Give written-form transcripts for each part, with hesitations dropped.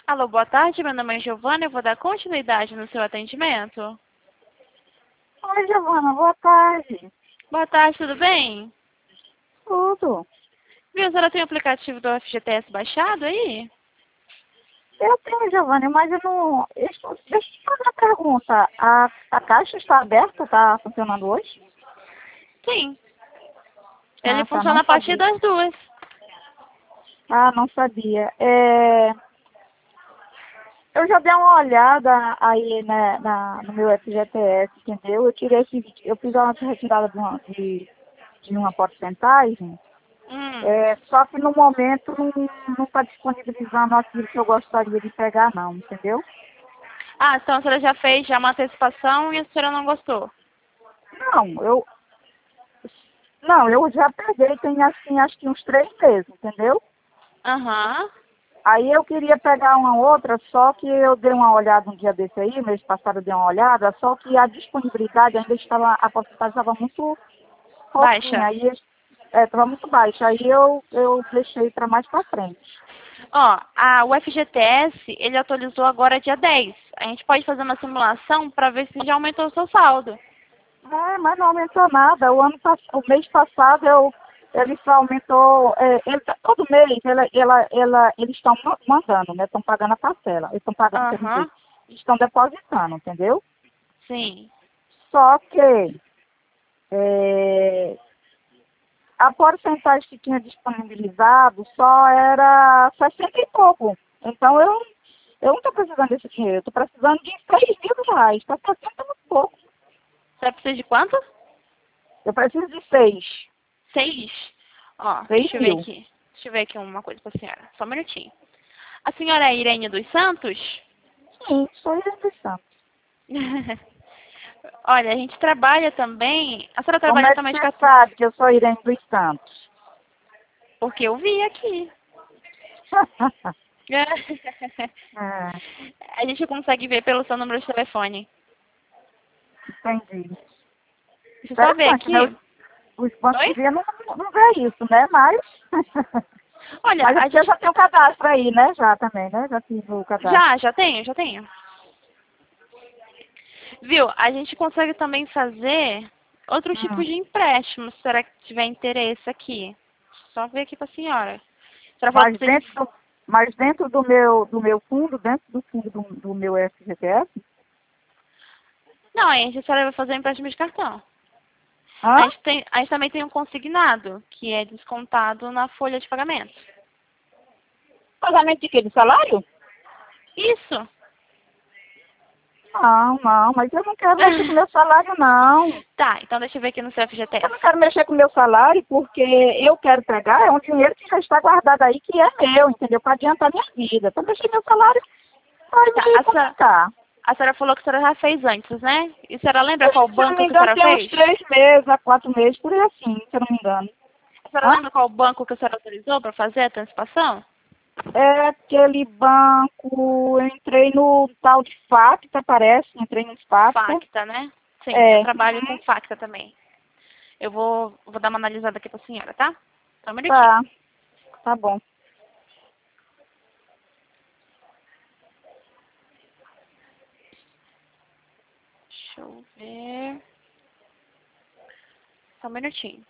Alô, boa tarde. Meu nome é Giovana. Eu vou dar continuidade no seu atendimento. Oi, Giovana, boa tarde. Boa tarde, tudo bem? Tudo. Viu, a senhora tem o aplicativo do FGTS baixado aí? Eu tenho, Giovana, mas eu não. Deixa eu te fazer uma pergunta. A caixa está aberta? Está funcionando hoje? Sim. Ele Ah, tá, funciona não a partir sabia. das 2. Ah, não sabia. Eu já dei uma olhada aí, né, no meu FGTS, entendeu? Eu fiz uma retirada de uma porcentagem. Só que no momento não está disponibilizando aquilo que eu gostaria de pegar, não, entendeu? Ah, então a senhora já fez já uma antecipação e a senhora não gostou. Não, eu já peguei, tem assim, acho que uns 3 meses, entendeu? Aham. Aí eu queria pegar uma outra, só que eu dei uma olhada um dia desse aí, mês passado eu dei uma olhada, só que a disponibilidade ainda estava, a porcentagem estava muito pouquinha, Baixa. aí estava muito baixa, aí eu deixei para mais para frente. Ó, o FGTS, ele atualizou agora dia 10. A gente pode fazer uma simulação para ver se já aumentou o seu saldo. Mas não aumentou nada. O mês passado ele só aumentou, todo mês eles estão mandando, né? Estão pagando a parcela. Eles estão pagando, quer dizer, Aham. estão depositando, entendeu? Sim. Só que é, a porcentagem que tinha disponibilizado só era 60 e pouco. Então eu não estou precisando desse dinheiro, eu estou precisando de R$ 3.000. Está 60 muito pouco. Você precisa de quanto? Eu preciso de 6. 6. Ó, 6 mil. Deixa eu ver aqui uma coisa pra senhora. Só um minutinho. A senhora é Irene dos Santos? Sim, sou identificação. Olha, a gente trabalha também. A senhora Como trabalha é que também de você cartão. sabe que eu sou Irene dos Santos? Porque eu vi aqui. É, A gente consegue ver pelo seu número de telefone. entendi. Deixa eu só ver Interessante, né? aqui. Os bancos Oi? deviam não ver isso, né? Mas, Olha, mas é a porque eu gente. já tenho o cadastro aí, né? Já também, né? Já fiz o cadastro. Já tenho, já tenho. Viu? A gente consegue também fazer outros tipos Hum. de empréstimos, se a senhora tiver interesse aqui. Só ver aqui pra senhora. A senhora falou que Mas precisa de. dentro do meu fundo, dentro do fundo do meu FGTS? Não, a gente, a senhora vai fazer empréstimo de cartão. Hã? A gente também tem um consignado, que é descontado na folha de pagamento. Pagamento de quê? De salário? Isso. Não, mas eu não quero mexer com o meu salário, não. Tá, então deixa eu ver aqui no seu Eu FGTS. não quero mexer com o meu salário porque eu quero pegar, é um dinheiro que já está guardado aí, que é meu, entendeu? Para adiantar a minha vida. Para mexer meu salário, vai Tá, me complicar. a senhora falou que a senhora já fez antes, né? E a senhora lembra Acho qual que, se eu não banco me que a engano, senhora tem uns fez? 3 meses a 4 meses, por aí assim, se eu não me engano. A senhora Hã? lembra qual banco que a senhora autorizou para fazer a antecipação? É aquele banco, eu entrei no tal de Facta, parece, entrei no Facta. Facta, né? Sim, eu É, trabalho com Facta também. Eu vou dar uma analisada aqui pra senhora, tá? Só um minutinho. tá, tá bom. Deixa eu ver. Só um minutinho.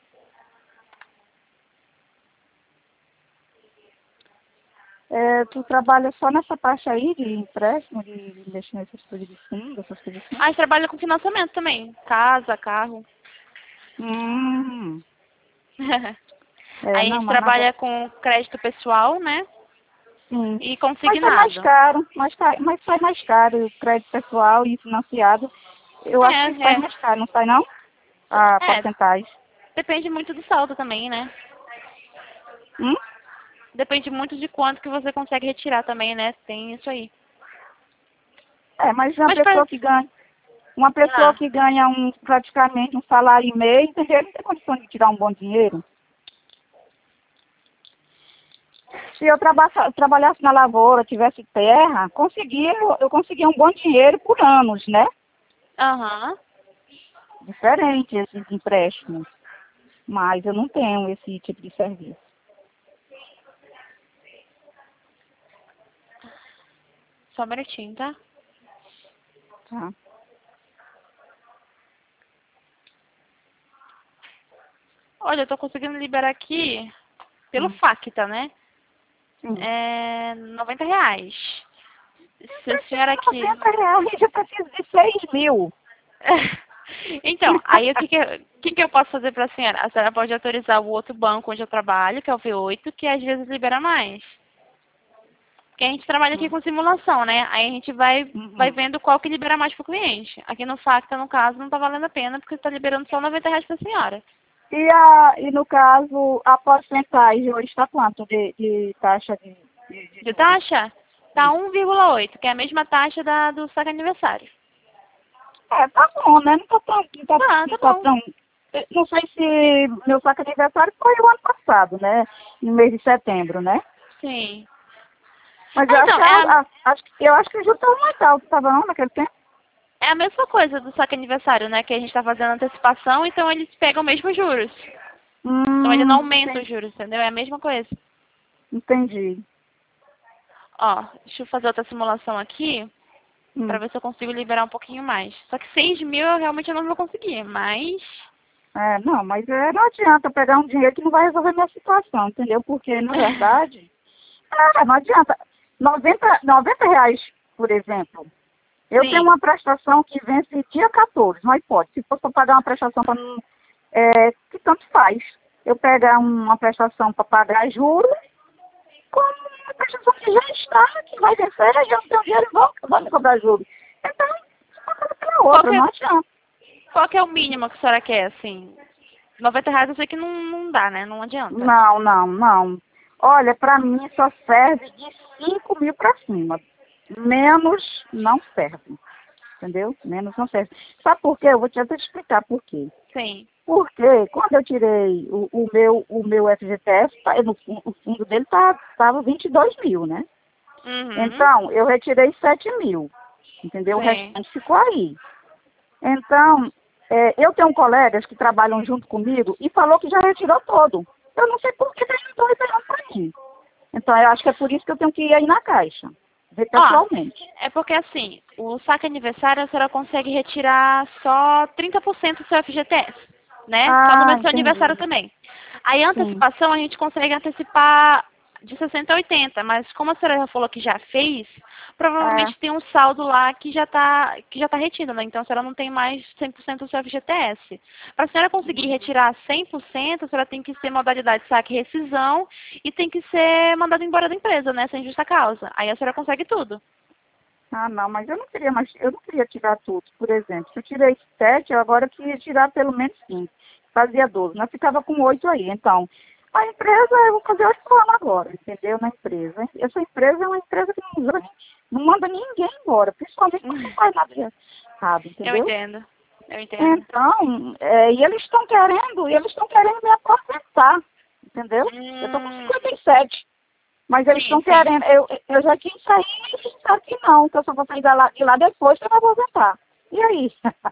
Tu trabalha só nessa parte aí de empréstimo, de mexer nessas coisas de fundo, essas coisas assim? Ah, a gente trabalha com financiamento também. Casa, carro. Hum, Aí a não, gente mas nada. trabalha com crédito pessoal, né? Sim. E Mas sai mais consignado. caro, mas sai mais caro o crédito pessoal e financiado. Eu acho que sai É, mais caro, não sai não? A é. porcentagem. Depende muito do saldo também, né? Hum? Depende muito de quanto que você consegue retirar também, né? Tem isso aí. Mas Mas pra... uma pessoa Ah, que ganha praticamente um salário e meio, entendeu? Não tem condição de tirar um bom dinheiro. Se eu trabalhasse na lavoura, tivesse terra, eu conseguia um bom dinheiro por anos, né? aham. Diferente esses empréstimos. Mas eu não tenho esse tipo de serviço. Só um minutinho, tá? Tá. Olha, eu tô conseguindo liberar aqui pelo Facta, né? Sim. É R$ 90. Se a senhora aqui... R$90, eu preciso de 6 mil. Então, aí o que eu posso fazer para a senhora? A senhora pode autorizar o outro banco onde eu trabalho, que é o V8, que às vezes libera mais. Porque a gente trabalha aqui com simulação, né? Aí a gente vai vendo qual que libera mais para o cliente. Aqui no Facta, no caso, não está valendo a pena, porque está liberando só R$ 90 para a senhora. E no caso, a porcentagem hoje está quanto de taxa De taxa? Tá 1,8, que é a mesma taxa do saque aniversário. Tá bom, né? Não tá tão, Tá bom. não sei se meu saco aniversário foi o ano passado, né? No mês de setembro, né? Sim. Mas Então, eu acho que o juro estava mais alto, estava não naquele tempo? É a mesma coisa do saque aniversário, né? Que a gente tá fazendo antecipação, então eles pegam mesmo juros. Então ele não aumenta os juros, entendeu? É a mesma coisa. Entendi. Ó, deixa eu fazer outra simulação aqui, pra ver se eu consigo liberar um pouquinho mais. Só que 6 mil eu realmente não vou conseguir, mas... Não, mas não adianta pegar um dinheiro que não vai resolver minha situação, entendeu? Porque, na verdade, não adianta. R$90, por exemplo. Eu Sim. tenho uma prestação que vence dia 14, não pode. Se for para pagar uma prestação que tanto faz. Eu pegar uma prestação para pagar juros, como uma prestação que já está, que vai vencer, e eu tenho dinheiro e vou me cobrar juros. Então, uma coisa pela outra, não adianta. Qual que é o mínimo que a senhora quer, assim? R$ 90 eu sei que não dá, né? Não adianta. Não. Olha, para mim só serve de 5 mil para cima. Menos não serve. Entendeu? Menos não serve. Sabe por quê? Eu vou te até explicar por quê. Sim. Porque quando eu tirei o meu FGTS, o fundo dele estava 22 mil, né? Então, eu retirei 7 mil. Entendeu? Sim. O restante ficou aí. Então, eu tenho colegas que trabalham junto comigo e falou que já retirou todo. Eu não sei por que eles não estão retirando para mim. Então, eu acho que é por isso que eu tenho que ir aí na Caixa, ver pessoalmente. É porque assim, o saque aniversário a senhora consegue retirar só 30% do seu FGTS, né? Só no mês do seu aniversário também. Aí a antecipação a gente consegue antecipar de 60 a 80, mas como a senhora já falou que já fez, provavelmente tem um saldo lá que já tá retido, né? Então a senhora não tem mais 100% do seu FGTS. Para a senhora conseguir retirar 100%, a senhora tem que ser modalidade saque e rescisão e tem que ser mandada embora da empresa, né? Sem justa causa. Aí a senhora consegue tudo. Não, mas eu não queria tirar tudo, por exemplo. Se eu tirei 7, eu agora queria tirar pelo menos 5. Fazia 12, nós ficava com 8 aí. Então, a empresa, eu vou fazer 8 anos agora, entendeu? Na empresa. Essa empresa é uma empresa que não manda ninguém embora, principalmente quando não faz nada de errado, entendeu? Eu entendo. Então, e eles estão querendo me aposentar, entendeu? Eu estou com 57. Mas eles estão querendo, eu já tinha saído e eles disseram que não, que eu só vou sair de lá depois que eu vou aposentar. E aí?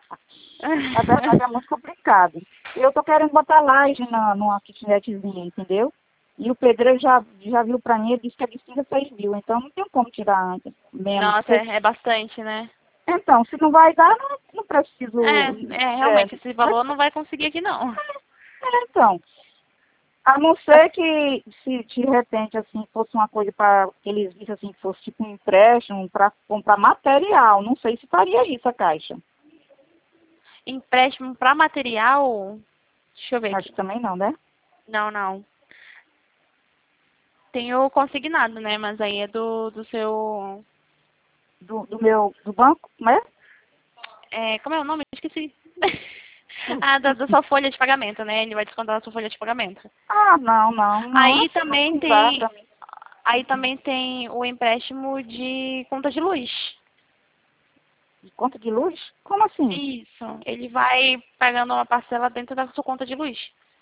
A verdade é muito complicado. Eu estou querendo botar laje numa kitnetzinha, entendeu? E o pedreiro já viu para mim, ele disse que a despesa é 6 mil, então não tem como tirar antes, menos. Nossa, é bastante, né? Então, se não vai dar, não preciso... Realmente, esse valor não vai conseguir aqui, não. Então... A não ser que, se de repente, assim, fosse uma coisa para que eles vissem assim, que fosse tipo um empréstimo para comprar material. Não sei se faria isso a Caixa. Empréstimo para material? Deixa eu ver aqui. Acho que também não, né? Não. Tem o consignado, né? Mas aí é do seu... Do banco, né? Como é o nome? Esqueci. Da sua folha de pagamento, né? Ele vai descontar a sua folha de pagamento. Não. Aí também tem o empréstimo de conta de luz. De conta de luz? Como assim? Isso. Ele vai pagando uma parcela dentro da sua conta de luz.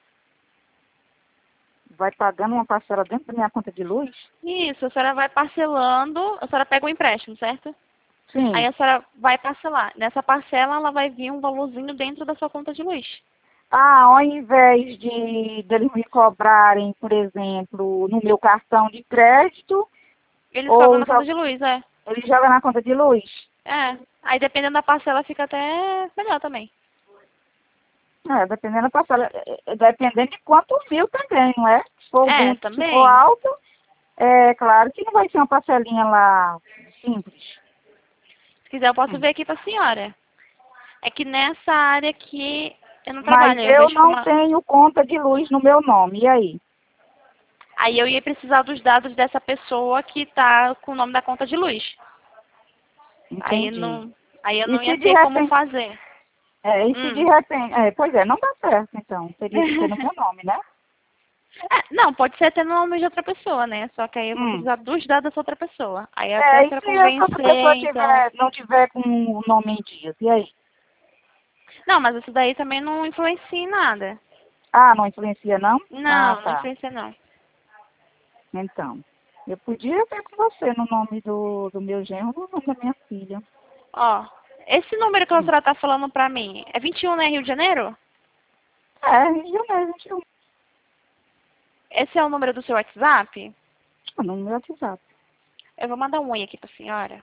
Vai pagando uma parcela dentro da minha conta de luz? Isso. A senhora vai parcelando. A senhora pega o empréstimo, certo? Sim. Aí a senhora vai parcelar. Nessa parcela, ela vai vir um valorzinho dentro da sua conta de luz. Ao invés de eles me cobrarem, por exemplo, no meu cartão de crédito... Eles cobram na conta de luz, Ele joga na conta de luz? É. Aí dependendo da parcela fica até melhor também. É, dependendo da parcela. Dependendo de quanto fio também, não é? Se for, Também. se for alto, é claro que não vai ser uma parcelinha lá simples. Se quiser eu posso ver aqui pra senhora. É que nessa área aqui eu não Mas trabalho. eu não tenho conta de luz no meu nome, e aí? Aí eu ia precisar dos dados dessa pessoa que tá com o nome da conta de luz. Entendi. Aí eu não ia ter como fazer. E se de repente... pois é, não dá certo, então. Teria que ser no meu nome, né? Não, pode ser até no nome de outra pessoa, né? Só que aí eu vou precisar dos dados dessa outra pessoa. Aí até pra convencer, e se essa pessoa não tiver com o nome em dias, e aí? Não, mas isso daí também não influencia em nada. Ah, não influencia, não? Não, tá. não influencia, não. Então, eu podia ver com você no nome do meu genro, no nome da minha filha. Ó, esse número que a senhora tá falando pra mim, é 21, né, Rio de Janeiro? Rio de Janeiro, 21. Esse é o número do seu WhatsApp? No meu WhatsApp. Eu vou mandar um oi aqui pra senhora.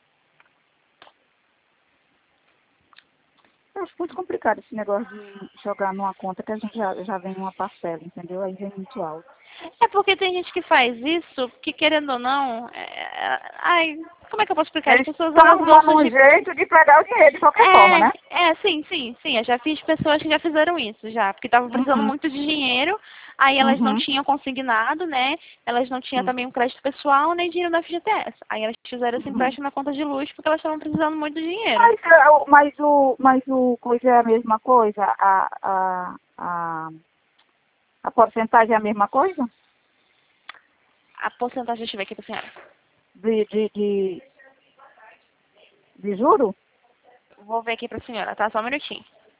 Eu acho muito complicado esse negócio de jogar numa conta que a gente já vem uma parcela, entendeu? Aí vem muito alto. É porque tem gente que faz isso, que querendo ou não... Ai, como é que eu posso explicar? As pessoas Estão arrumando um jeito de pegar o dinheiro de qualquer forma, né? Sim. Eu já fiz pessoas que já fizeram isso, já. Porque estavam precisando muito de dinheiro, aí elas não tinham consignado, né? Elas não tinham também um crédito pessoal, nem dinheiro da FGTS. Aí elas fizeram esse empréstimo na conta de luz porque elas estavam precisando muito de dinheiro. Mas o coisa é a mesma coisa? A porcentagem é a mesma coisa? A porcentagem, deixa eu ver aqui pra senhora. De juro? Vou ver aqui pra senhora, tá? Só um minutinho.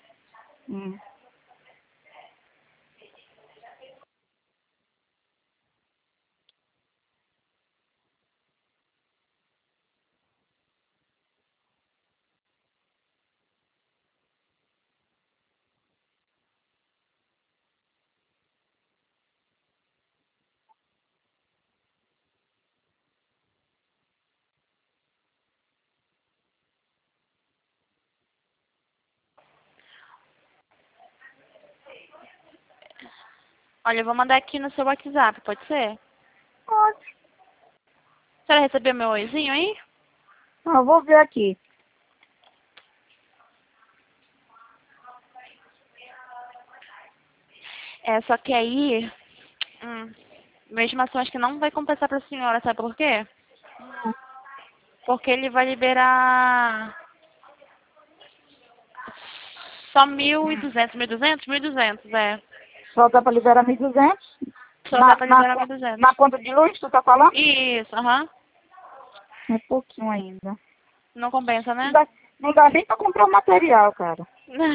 Olha, eu vou mandar aqui no seu WhatsApp, pode ser? Pode. A senhora recebeu meu oizinho aí? Eu vou ver aqui. Só que aí... minha estimação acho que não vai compensar pra senhora, sabe por quê? Porque ele vai liberar... Só 1.200, 1.200, é. Só dá para liberar 1.200? Só dá pra liberar 1.200. Na conta de luz, tu tá falando? Isso, aham. É pouquinho ainda. Não compensa, né? Não dá nem para comprar o material, cara.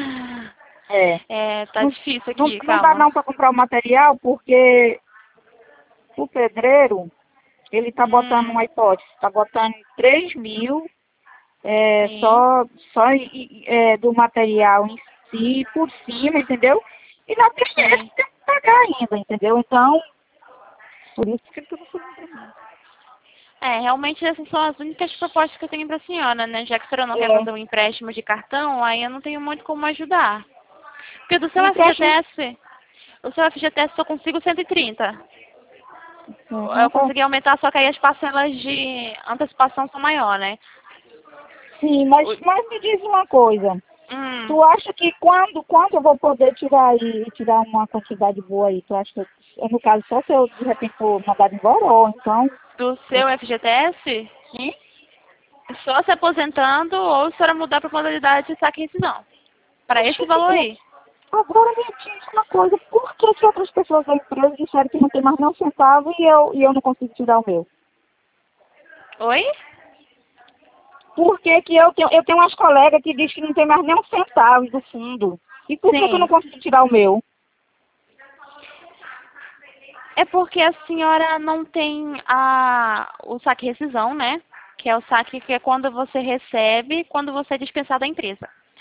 Tá difícil aqui, Não calma. dá não para comprar o material porque o pedreiro, ele tá botando uma hipótese, tá botando 3.000 só do material em si, por cima, entendeu? E na terceira tem que pagar ainda, entendeu? Então, por isso que tudo foi Realmente essas são as únicas propostas que eu tenho pra senhora, né? Já que a senhora não quer fazer um empréstimo de cartão, aí eu não tenho muito como ajudar. Porque do seu FGTS, o seu FGTS só consigo 130. Eu consegui aumentar, só que aí as parcelas de antecipação são maiores, né? Sim, mas me diz uma coisa. Tu acha que quando eu vou poder tirar uma quantidade boa aí? Tu acha que, no caso, só se eu de repente for mandado embora ou então... Do seu FGTS? Sim. Só se aposentando ou se a senhora mudar para modalidade de saque e rescisão. Para esse valor aí. Agora me diz uma coisa. Por que outras pessoas da empresa disseram que não tem mais nem um centavo e eu não consigo tirar o meu? Oi? Por que eu tenho umas colegas que dizem que não tem mais nem um centavo do fundo? E por que eu não consigo tirar o meu? É porque a senhora não tem o saque rescisão, né? Que é o saque que é quando você recebe, quando você é dispensado da empresa.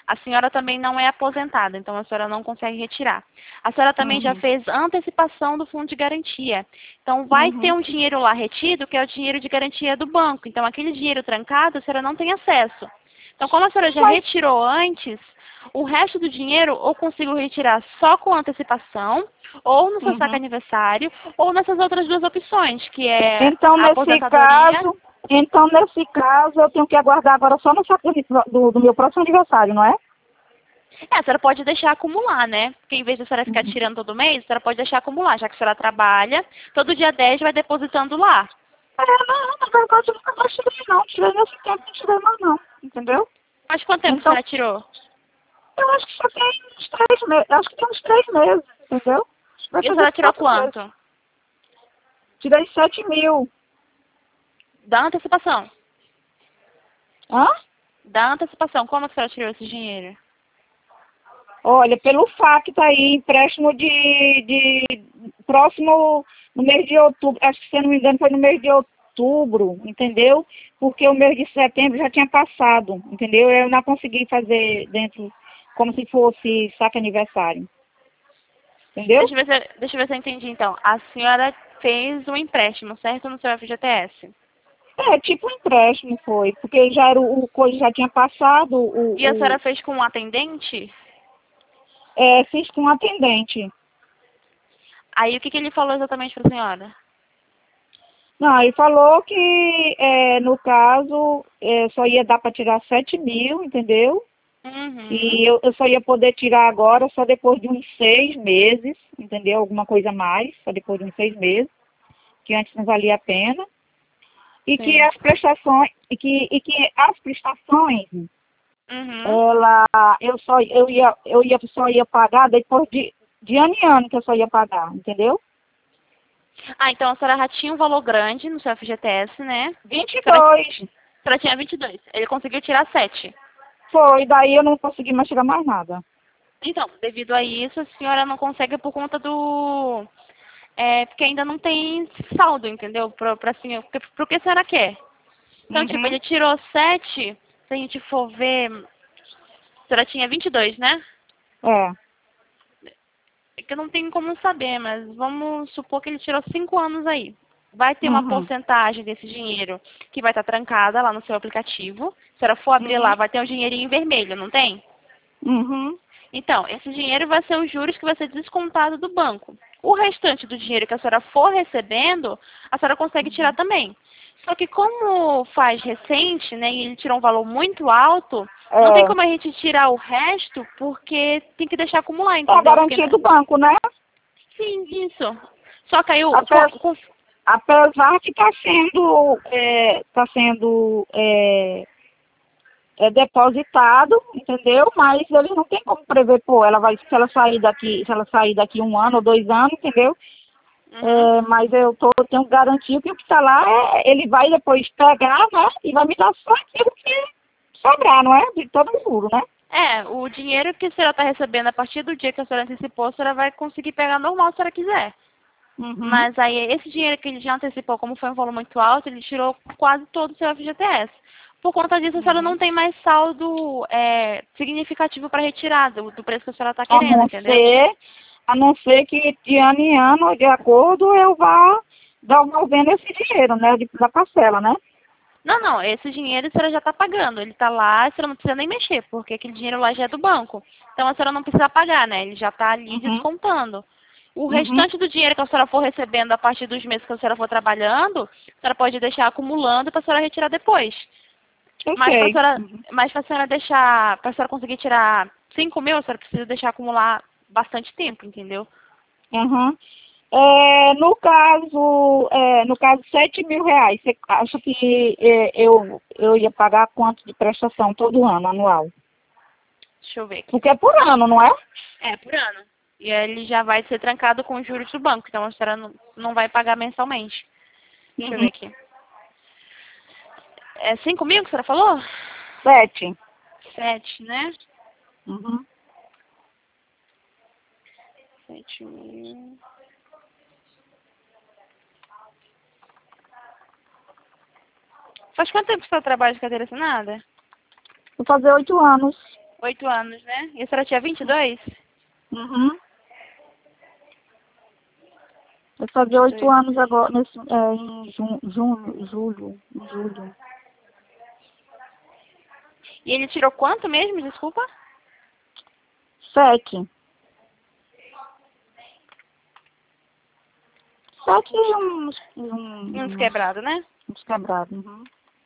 A senhora também não é aposentada, então a senhora não consegue retirar. A senhora também já fez antecipação do fundo de garantia. Então vai ter um dinheiro lá retido, que é o dinheiro de garantia do banco. Então aquele dinheiro trancado, a senhora não tem acesso. Então como a senhora já retirou antes, o resto do dinheiro ou consigo retirar só com antecipação, ou no seu saque aniversário, ou nessas outras duas opções, que é Então, a aposentadoria. nesse caso, eu tenho que aguardar agora só no saque do meu próximo aniversário, não é? A senhora pode deixar acumular, né? Porque em vez de a senhora ficar tirando todo mês, a senhora pode deixar acumular, já que a senhora trabalha, todo dia 10 vai depositando lá. Não, na verdade eu nunca mais tirei não. Tirei nesse tempo, não tirei mais não. Entendeu? Mas quanto tempo a senhora tirou? Eu acho que só tem uns 3 meses. Acho que tem uns 3 meses, entendeu? Vai E a fazer senhora tirou 4 meses. quanto? Tirei 7 mil. Da antecipação. Hã? Da antecipação. Como a senhora tirou esse dinheiro? Olha, pelo FAC tá aí, empréstimo de próximo, no mês de outubro, acho que se eu não me engano foi no mês de outubro, entendeu? Porque o mês de setembro já tinha passado, entendeu? Eu não consegui fazer dentro, como se fosse saque aniversário. Entendeu? Deixa eu ver se eu entendi então. A senhora fez um empréstimo, certo? No seu FGTS. É, tipo um empréstimo foi, porque já era o coisa já tinha passado, E a senhora fez com um atendente? fiz com um atendente. Aí o que ele falou exatamente para a senhora? Não, ele falou que, no caso, só ia dar para tirar 7 mil, entendeu? E eu só ia poder tirar agora só depois de uns 6 meses, entendeu? Alguma coisa a mais, só depois de uns 6 meses, que antes não valia a pena. E Sim. que as prestações, só ia pagar depois de ano em ano que eu só ia pagar, entendeu? Então a senhora já tinha um valor grande no seu FGTS, né? 22. A senhora tinha 22. Ele conseguiu tirar 7. Foi, daí eu não consegui mais tirar mais nada. Então, devido a isso, a senhora não consegue por conta do... porque ainda não tem saldo, entendeu? Pra senhora, pro que a senhora quer. Então, tipo, ele tirou 7, se a gente for ver... A senhora tinha 22, né? É. É que eu não tenho como saber, mas vamos supor que ele tirou 5 anos aí. Vai ter uma porcentagem desse dinheiro que vai estar trancada lá no seu aplicativo. Se a senhora for abrir lá, vai ter um dinheirinho em vermelho, não tem? Então, esse dinheiro vai ser os juros que vai ser descontado do banco. O restante do dinheiro que a senhora for recebendo, a senhora consegue tirar também. Só que como faz recente, né, e ele tirou um valor muito alto, não tem como a gente tirar o resto, porque tem que deixar acumular, É entendeu? a garantia do banco, né? Sim, isso. Só que aí Apesar que está sendo depositado, entendeu? Mas eles não tem como prever, pô, se ela sair daqui 1 ano ou 2 anos, entendeu? Mas tenho garantia que o que está lá, ele vai depois pegar, né? E vai me dar só aquilo que sobrar, não é? De todo o juro, né? o dinheiro que a senhora está recebendo a partir do dia que a senhora antecipou, a senhora vai conseguir pegar normal se a senhora quiser. Mas aí, esse dinheiro que ele já antecipou, como foi um valor muito alto, ele tirou quase todo o seu FGTS. Por conta disso, a senhora não tem mais saldo significativo para retirar do preço que a senhora está querendo, entendeu? A não ser que de ano em ano, de acordo, eu vá devolvendo esse dinheiro, né? Da parcela, né? Não, esse dinheiro a senhora já está pagando. Ele está lá, a senhora não precisa nem mexer, porque aquele dinheiro lá já é do banco. Então a senhora não precisa pagar, né? Ele já está ali descontando. O restante do dinheiro que a senhora for recebendo a partir dos meses que a senhora for trabalhando, a senhora pode deixar acumulando para a senhora retirar depois. Mas para a senhora deixar, para a senhora conseguir tirar 5 mil, a senhora precisa deixar acumular bastante tempo, entendeu? No caso, 7 mil reais, você acha que eu ia pagar quanto de prestação todo ano, anual? Deixa eu ver aqui. Porque é por ano, não é? É, por ano. E ele já vai ser trancado com os juros do banco, então a senhora não vai pagar mensalmente. Deixa eu ver aqui. É 5 mil que a senhora falou? 7. 7, né? 7 mil. Faz quanto tempo que você trabalha de carteira assinada? Vou fazer 8 anos. 8 anos, né? E a senhora tinha 22? Uhum. Eu fazia 8 anos agora, em julho. E ele tirou quanto mesmo, desculpa? 7. 7 e Uns quebrados, né? uns quebrados. Uhum.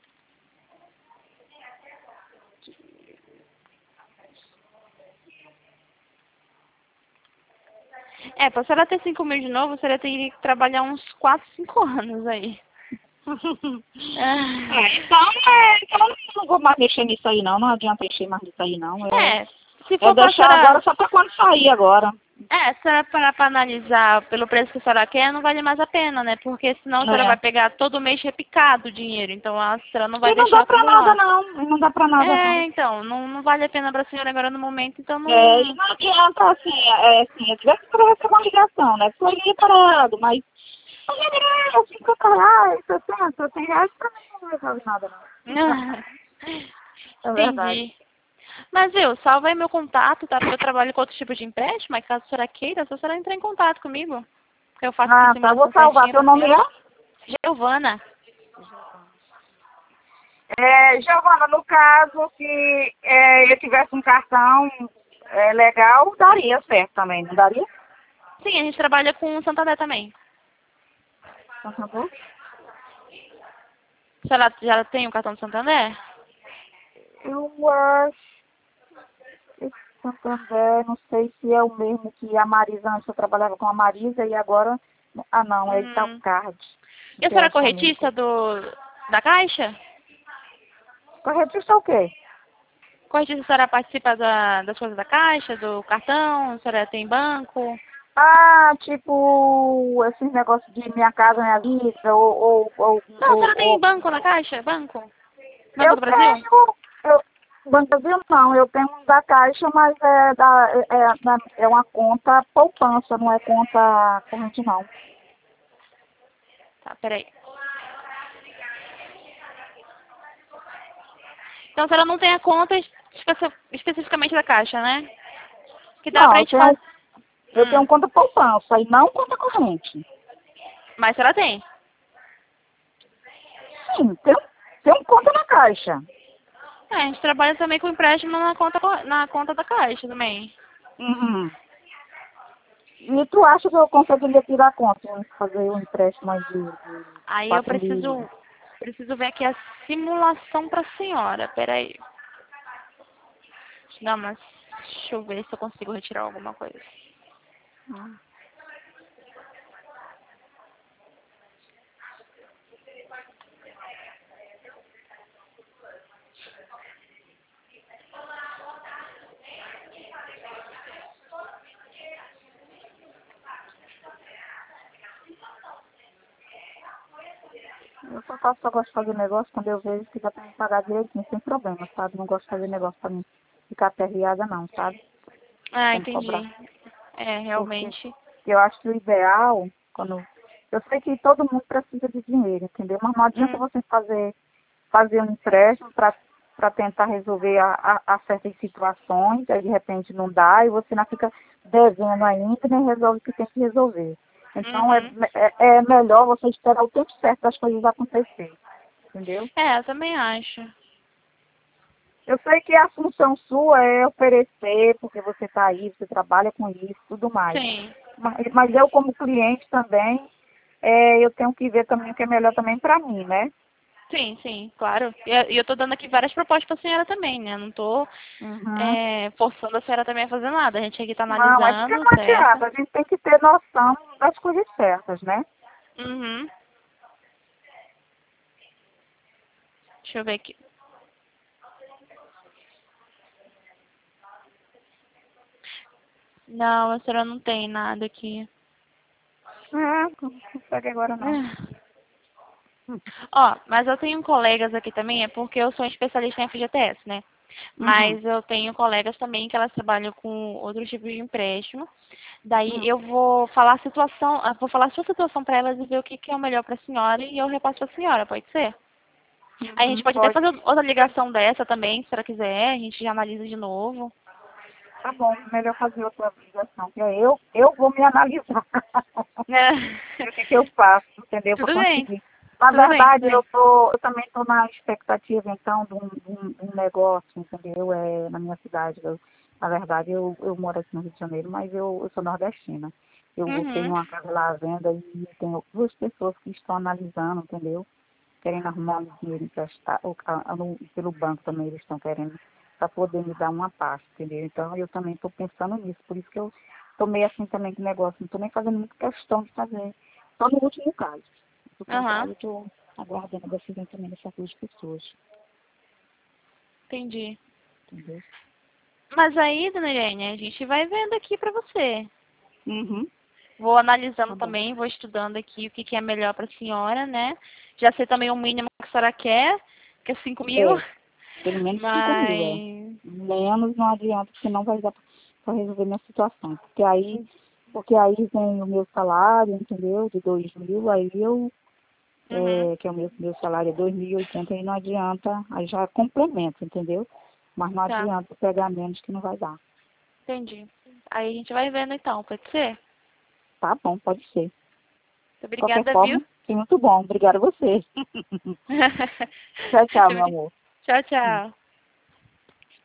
Pra senhora ter 5 mil de novo, a senhora teria que trabalhar uns 4, 5 anos aí. Então eu não vou mais mexer nisso aí não adianta mexer mais nisso aí não. Se for pra Deixar senhora... agora só para quando sair agora. Se a senhora parar pra analisar pelo preço que a senhora quer, não vale mais a pena, né? Porque senão a senhora vai pegar todo mês repicado o dinheiro, então a senhora não vai E não deixar dá pra acumular. nada não, não dá pra nada não. Então, não vale a pena pra senhora agora no momento, então não... E não adianta assim, eu tivesse que receber uma ligação, né? Foi ali parado, mas eu fico lá, 60, 100 reais pra mim não resolve nada não. É verdade. Entendi. Mas salva aí meu contato, tá? Porque eu trabalho com outro tipo de empréstimo, mas caso a senhora queira, a senhora entrar em contato comigo. Porque eu faço Tá, vou salvar. Teu nome é? Giovana. Giovana, no caso, se eu tivesse um cartão legal, daria certo também, não daria? Sim, a gente trabalha com o Santander também. Santander? A senhora já tem o cartão do Santander? Eu acho que Santander, não sei se é o mesmo que a Marisa, antes eu trabalhava com a Marisa e agora... Ah, não, é Italcard. E a senhora é corretista da Caixa? Corretista é o quê? Corretista, a senhora participa das coisas da Caixa, do cartão? A senhora tem banco? Tipo, esses negócios de Minha Casa Minha Vida, ou... Não, a senhora tem banco na Caixa? Banco? Banco Eu do Brasil? Banco do Brasil não, eu tenho um da Caixa, mas é uma conta poupança, não é conta corrente não. Tá, peraí. Então a senhora não tem a conta especificamente da Caixa, né? Que dá pra gente fazer. Eu tenho conta poupança e não conta corrente. Mas a senhora tem? Sim, tenho conta na Caixa. A gente trabalha também com empréstimo na conta da Caixa também. Uhum. E tu acha que eu conseguiria tirar a conta, fazer um empréstimo aí de Aí eu 4 mil? preciso ver aqui a simulação pra senhora. Peraí. Não, mas deixa eu ver se eu consigo retirar alguma coisa. Eu só gosto de fazer negócio quando eu vejo que dá pra me pagar direitinho, sem problema, sabe? Não gosto de fazer negócio pra mim ficar aperreada não, sabe? Entendi. Cobrar. Realmente. Porque eu acho que o ideal, eu sei que todo mundo precisa de dinheiro, entendeu? Mas não adianta você fazer um empréstimo para tentar resolver a certas situações, aí de repente não dá, e você não fica devendo ainda, nem resolve o que tem que resolver. Então é melhor você esperar o tempo certo das coisas acontecer, entendeu? Eu também acho. Eu sei que a função sua é oferecer, porque você está aí, você trabalha com isso, tudo mais. Sim. Mas eu, como cliente também, eu tenho que ver também o que é melhor também para mim, né? Sim, claro. E eu tô dando aqui várias propostas pra senhora também, né? Não tô forçando a senhora também a fazer nada. A gente aqui tá analisando, Não, é porque não adianta. A gente tem que ter noção das coisas certas, né? Deixa eu ver aqui. Não, a senhora não tem nada aqui. Não consegue agora não. Mas eu tenho colegas aqui também, é porque eu sou especialista em FGTS, né? Mas eu tenho colegas também que elas trabalham com outros tipos de empréstimo. Daí eu vou falar a sua situação para elas e ver o que é o melhor para a senhora e eu repasso para a senhora, pode ser? Aí a gente pode até fazer outra ligação dessa também, se ela quiser, a gente já analisa de novo. Tá bom, melhor fazer outra ligação, que eu vou me analisar. O que eu faço, entendeu? Tudo Pra bem. conseguir. Na Tudo verdade, bem. eu também estou na expectativa, então, de um negócio, entendeu? Na minha cidade. Na verdade, eu moro aqui no Rio de Janeiro, mas eu sou nordestina. Eu tenho uma casa lá à venda e tenho 2 pessoas que estão analisando, entendeu? Querendo arrumar um dinheiro emprestado, pelo banco também eles estão querendo, para poder me dar uma parte, entendeu? Então, eu também estou pensando nisso, por isso que eu estou meio assim também com o negócio, não estou nem fazendo muita questão de fazer, só no último caso. No contrário, eu estou aguardando a decisão também dessas 2 pessoas, Entendi. entendeu? Mas aí, dona Irene, a gente vai vendo aqui pra você. Uhum. Vou analisando Tá bom. também, vou estudando aqui o que é melhor pra senhora, né? Já sei também o mínimo que a senhora quer, que é 5.000. Pelo menos 5.000, Mas... Menos não adianta, porque não vai dar para resolver minha situação. Porque aí vem o meu salário, entendeu? De 2.000, aí que é o meu salário é 2.080, aí não adianta, aí já complementa, entendeu? Mas não Tá, adianta pegar menos que não vai dar. entendi. Aí a gente vai vendo então, pode ser? Tá bom, pode ser. Muito De qualquer obrigada, viu? forma, foi muito bom. Obrigada a você. Tchau, tchau, meu amor. Tchau, tchau.